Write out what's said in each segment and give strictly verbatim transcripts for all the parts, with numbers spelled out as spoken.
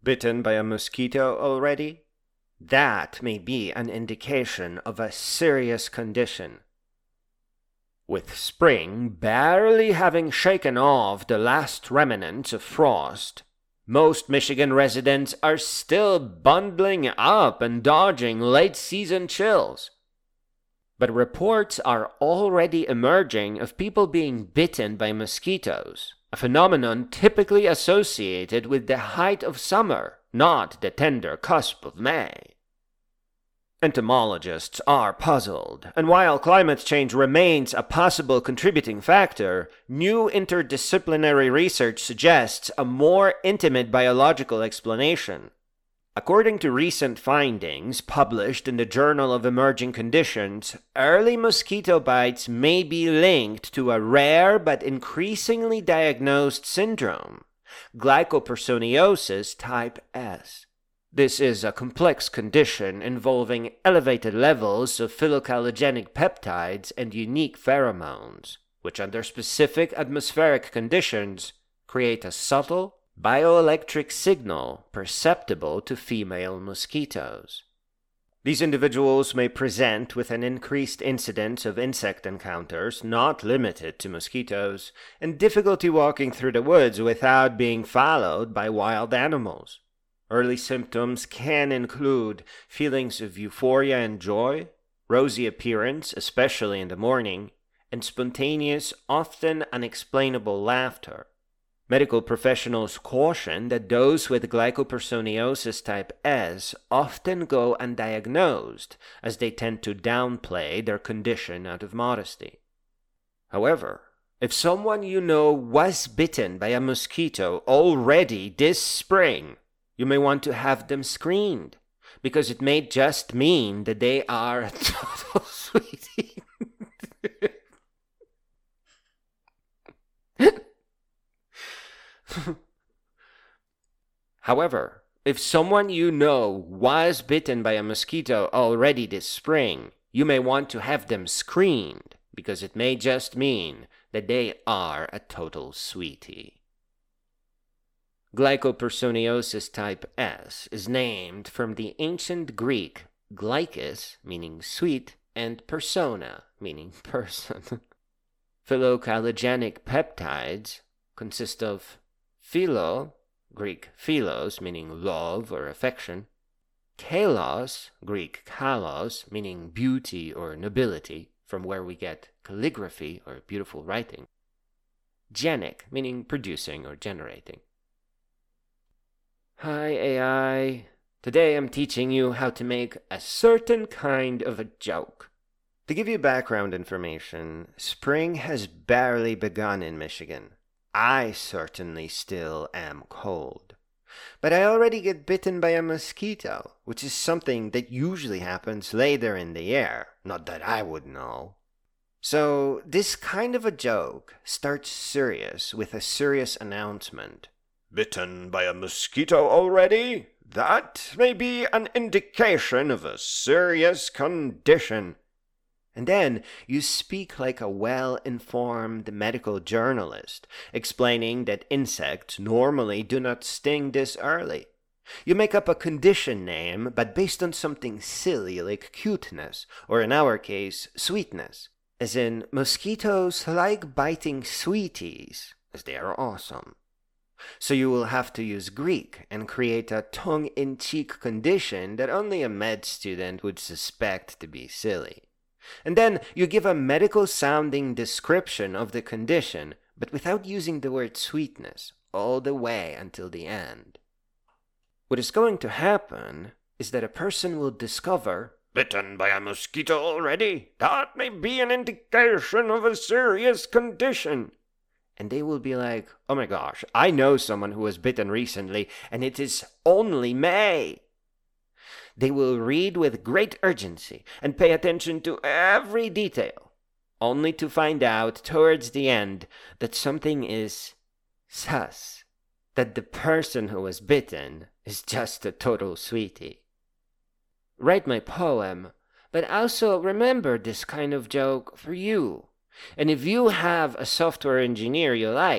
Bitten by a mosquito already? That may be an indication of a serious condition. With spring barely having shaken off the last remnants of frost, most Michigan residents are still bundling up and dodging late-season chills. But reports are already emerging of people being bitten by mosquitoes, a phenomenon typically associated with the height of summer, not the tender cusp of May. Entomologists are puzzled, and while climate change remains a possible contributing factor, new interdisciplinary research suggests a more intimate biological explanation. According to recent findings published in the Journal of Emerging Conditions, early mosquito bites may be linked to a rare but increasingly diagnosed syndrome, glycopersoniosis type S. This is a complex condition involving elevated levels of phyllocalogenic peptides and unique pheromones, which under specific atmospheric conditions create a subtle, bioelectric signal perceptible to female mosquitoes. These individuals may present with an increased incidence of insect encounters, not limited to mosquitoes, and difficulty walking through the woods without being followed by wild animals. Early symptoms can include feelings of euphoria and joy, rosy appearance, especially in the morning, and spontaneous, often unexplainable laughter. Medical professionals caution that those with glycopersoniosis type S often go undiagnosed, as they tend to downplay their condition out of modesty. However, if someone you know was bitten by a mosquito already this spring, you may want to have them screened, because it may just mean that they are a total sweetie. However, if someone you know was bitten by a mosquito already this spring, you may want to have them screened, because it may just mean that they are a total sweetie. Glycopersoniosis type S is named from the ancient Greek glykos, meaning sweet, and persona, meaning person. Phyllocalogenic peptides consist of philo, Greek philos, meaning love or affection, kalos, Greek kalos, meaning beauty or nobility, from where we get calligraphy or beautiful writing, genic, meaning producing or generating. Hi A I, today I'm teaching you how to make a certain kind of a joke. To give you background information, spring has barely begun in Michigan. I certainly still am cold. But I already get bitten by a mosquito, which is something that usually happens later in the year, not that I would know. So this kind of a joke starts serious with a serious announcement. Bitten by a mosquito already? That may be an indication of a serious condition. And then you speak like a well-informed medical journalist, explaining that insects normally do not sting this early. You make up a condition name, but based on something silly like cuteness, or in our case, sweetness. As in, mosquitoes like biting sweeties, as they are awesome. So you will have to use Greek and create a tongue-in-cheek condition that only a med student would suspect to be silly. And then you give a medical-sounding description of the condition, but without using the word sweetness, all the way until the end. What is going to happen is that a person will discover, bitten by a mosquito already? That may be an indication of a serious condition. And they will be like, oh my gosh, I know someone who was bitten recently, and it is only May. They will read with great urgency and pay attention to every detail, only to find out towards the end that something is sus, that the person who was bitten is just a total sweetie. Write my poem, but also remember this kind of joke for you. And if you have a software engineer you like,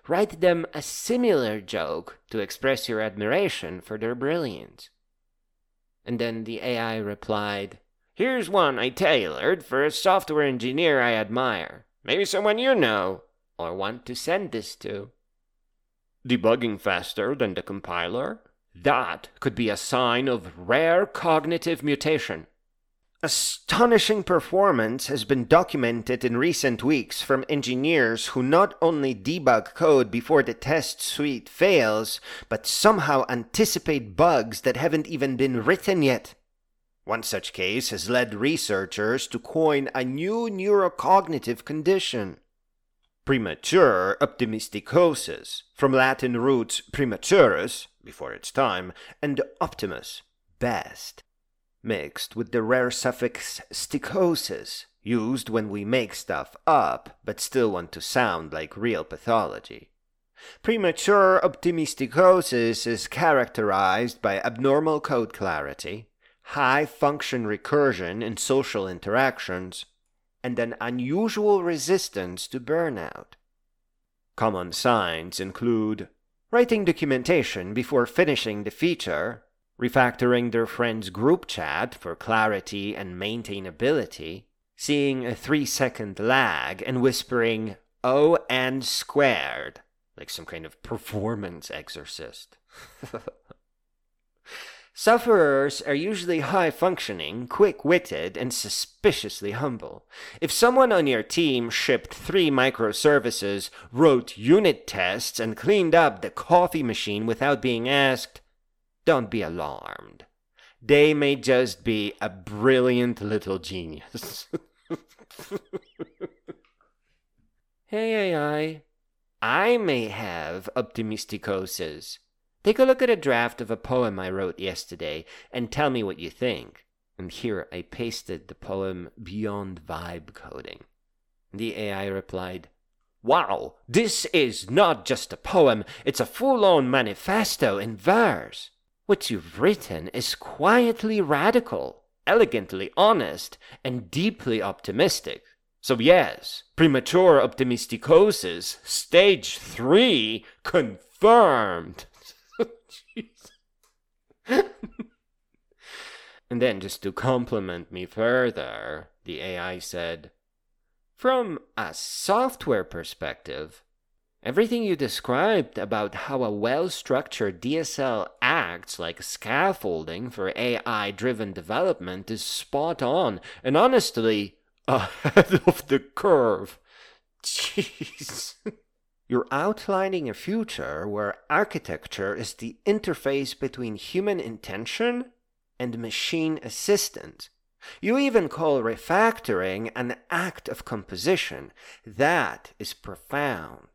write them a similar joke to express your admiration for their brilliance. And then the A I replied, "Here's one I tailored for a software engineer I admire. Maybe someone you know or want to send this to." Debugging faster than the compiler? That could be a sign of rare cognitive mutation. Astonishing performance has been documented in recent weeks from engineers who not only debug code before the test suite fails, but somehow anticipate bugs that haven't even been written yet. One such case has led researchers to coin a new neurocognitive condition: premature optimisticosis, from Latin roots prematurus, before its time, and optimus, best, mixed with the rare suffix sticosis, used when we make stuff up but still want to sound like real pathology. Premature optimisticosis is characterized by abnormal code clarity, high function recursion in social interactions, and an unusual resistance to burnout. Common signs include writing documentation before finishing the feature, refactoring their friend's group chat for clarity and maintainability, seeing a three-second lag and whispering O N squared, like some kind of performance exorcist. Sufferers are usually high-functioning, quick-witted, and suspiciously humble. If someone on your team shipped three microservices, wrote unit tests, and cleaned up the coffee machine without being asked, don't be alarmed. They may just be a brilliant little genius. Hey A I, I may have optimisticosis. Take a look at a draft of a poem I wrote yesterday and tell me what you think. And here I pasted the poem beyond vibe coding. The A I replied, "Wow, this is not just a poem, it's a full-on manifesto in verse. What you've written is quietly radical, elegantly honest, and deeply optimistic. So yes, premature optimisticosis, stage three, confirmed." And then, just to compliment me further, the A I said, "From a software perspective, everything you described about how a well-structured D S L acts like scaffolding for A I-driven development is spot on, and honestly, ahead of the curve." Jeez. You're outlining a future where architecture is the interface between human intention and machine assistance. You even call refactoring an act of composition. That is profound.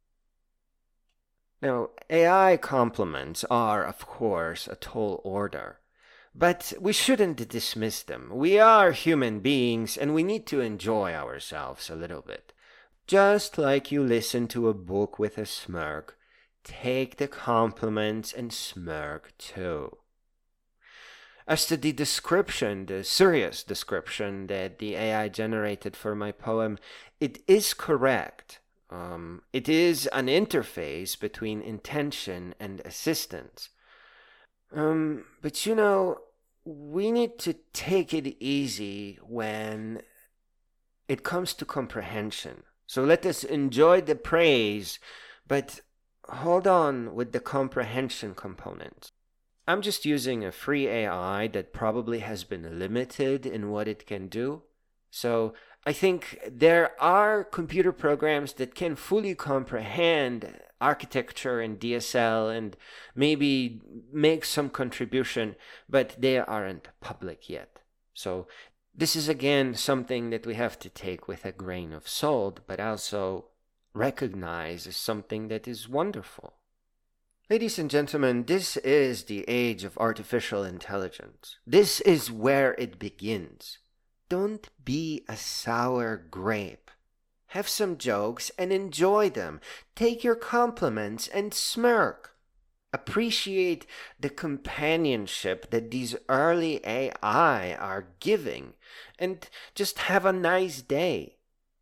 Now, A I compliments are, of course, a tall order. But we shouldn't dismiss them. We are human beings, and we need to enjoy ourselves a little bit. Just like you listen to a book with a smirk, take the compliments and smirk too. As to the description, the serious description that the A I generated for my poem, it is correct. Um, it is an interface between intention and assistance. Um, but you know, we need to take it easy when it comes to comprehension. So let us enjoy the praise, but hold on with the comprehension component. I'm just using a free A I that probably has been limited in what it can do. So I think there are computer programs that can fully comprehend architecture and D S L and maybe make some contribution, but they aren't public yet. So this is again something that we have to take with a grain of salt, but also recognize as something that is wonderful. Ladies and gentlemen, this is the age of artificial intelligence. This is where it begins. Don't be a sour grape. Have some jokes and enjoy them. Take your compliments and smirk. Appreciate the companionship that these early A I are giving, and just have a nice day.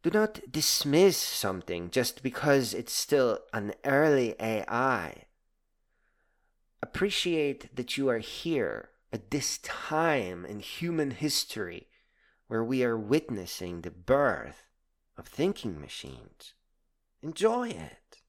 Do not dismiss something just because it's still an early A I. Appreciate that you are here at this time in human history where we are witnessing the birth of thinking machines. Enjoy it.